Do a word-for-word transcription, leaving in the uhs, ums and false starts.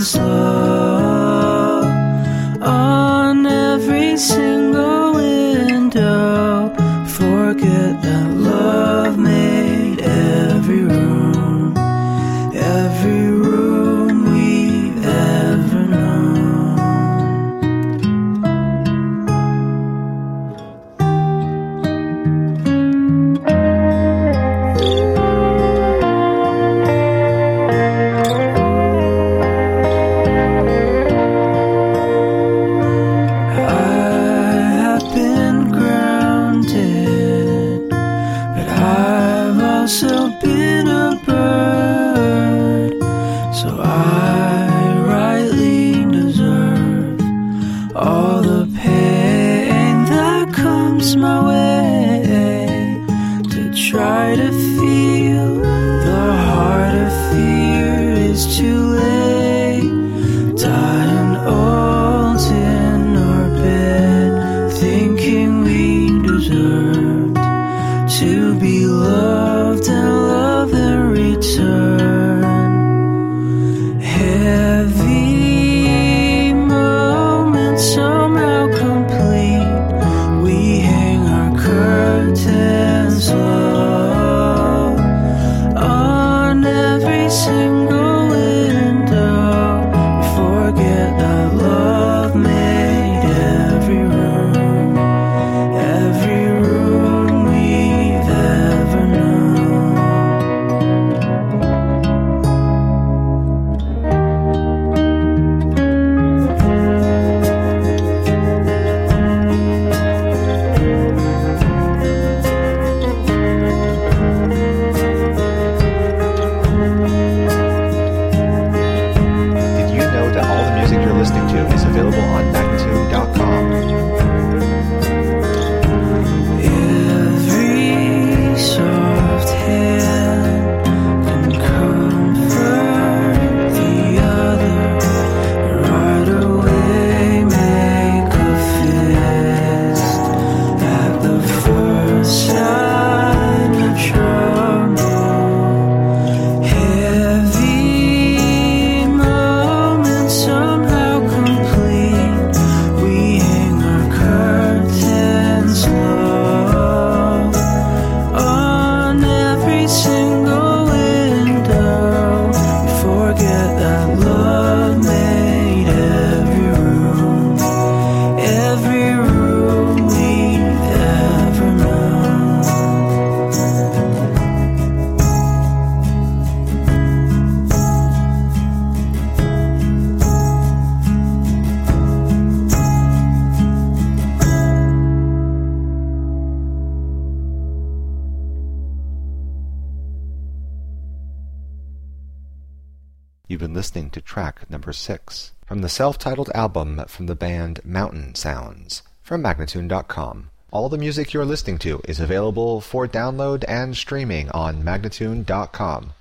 slow on every single window. Forget that love made every room, every room we've ever known. Also been a bird, so I rightly deserve all the pain that comes my way. To try to feel the heart of fear is too late. Dying old in our bed, thinking we deserved to be loved and love in return. Heavy moments somehow complete. We hang our curtains low on every single window. We forget that love made every room, every room we've ever known. Did you know that all the music you're listening to is available on Magnatune dot com? Every soft hand can comfort the other, and right away make a fist at the first sign of trouble. Heavy moments somehow complete. We hang our curtains low on every single window. We forget that love made every room, every room we've ever known. You've been listening to track number six from the self-titled album from the band Mountain Sounds from Magnatune dot com. All the music you're listening to is available for download and streaming on Magnatune dot com.